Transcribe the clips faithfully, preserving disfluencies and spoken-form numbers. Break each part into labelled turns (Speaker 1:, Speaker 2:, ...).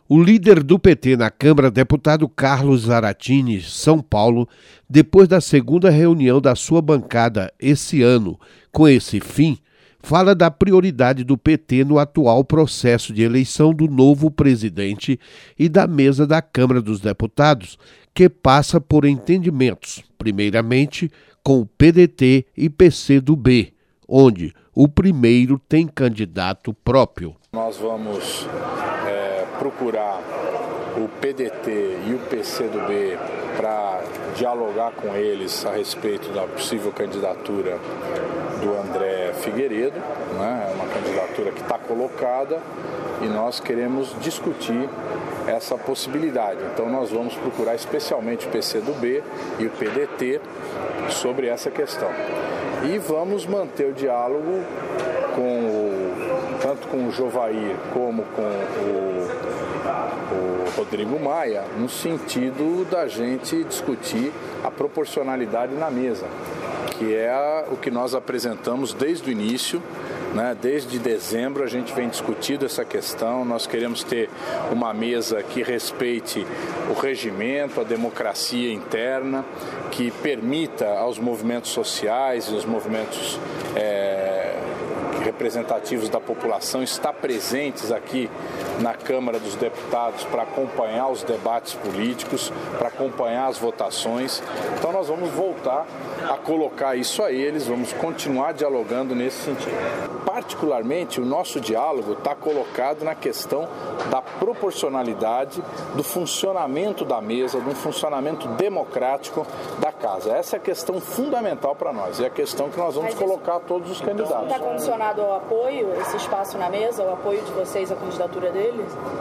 Speaker 1: O líder do P T na Câmara, deputado Carlos Zaratini, São Paulo, depois da segunda reunião da sua bancada esse ano, com esse fim, fala da prioridade do P T no atual processo de eleição do novo presidente e da mesa da Câmara dos Deputados, que passa por entendimentos, primeiramente com o P D T e P C do B, onde o primeiro tem candidato próprio.
Speaker 2: Nós vamos é, procurar o P D T e o P C do B para dialogar com eles a respeito da possível candidatura do André Figueiredo, né? É uma candidatura que está colocada e nós queremos discutir essa possibilidade. Então nós vamos procurar especialmente o P C do B e o P D T sobre essa questão. E vamos manter o diálogo com o, tanto com o Jovair como com o, o Rodrigo Maia, no sentido da gente discutir a proporcionalidade na mesa, que é o que nós apresentamos desde o início, né? Desde dezembro a gente vem discutindo essa questão. Nós queremos ter uma mesa que respeite o regimento, a democracia interna, que permita aos movimentos sociais e os movimentos é, representativos da população estar presentes aqui na Câmara dos Deputados para acompanhar os debates políticos, para acompanhar as votações. Então nós vamos voltar a colocar isso a eles, vamos continuar dialogando nesse sentido. Particularmente, o nosso diálogo está colocado na questão da proporcionalidade, do funcionamento da mesa, do funcionamento democrático da casa. Essa é a questão fundamental para nós, é a questão que nós vamos Mas colocar a todos os candidatos.
Speaker 3: Está condicionado ao apoio, esse espaço na mesa, ao apoio de vocês à candidatura deles?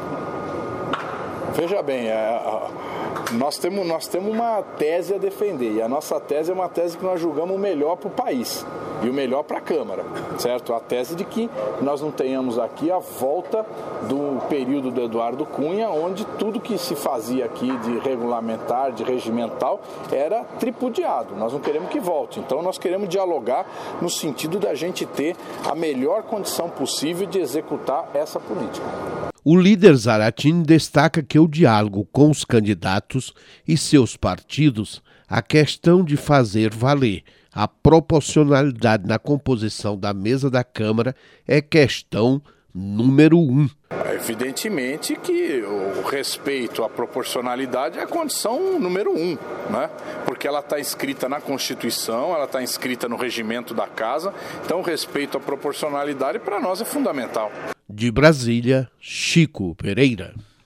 Speaker 2: Veja bem, é, nós, temos, nós temos uma tese a defender, e a nossa tese é uma tese que nós julgamos o melhor para o país e o melhor para a Câmara, certo? A tese de que nós não tenhamos aqui a volta do período do Eduardo Cunha, onde tudo que se fazia aqui de regulamentar, de regimental, era tripudiado. Nós não queremos que volte, então nós queremos dialogar no sentido da gente ter a melhor condição possível de executar essa política.
Speaker 1: O líder Zaratini destaca que o diálogo com os candidatos e seus partidos, a questão de fazer valer a proporcionalidade na composição da mesa da Câmara é questão número um.
Speaker 2: Evidentemente que o respeito à proporcionalidade é a condição número um, né? Porque ela está inscrita na Constituição, ela está inscrita no regimento da Casa, então o respeito à proporcionalidade para nós é fundamental.
Speaker 1: De Brasília, Chico Pereira.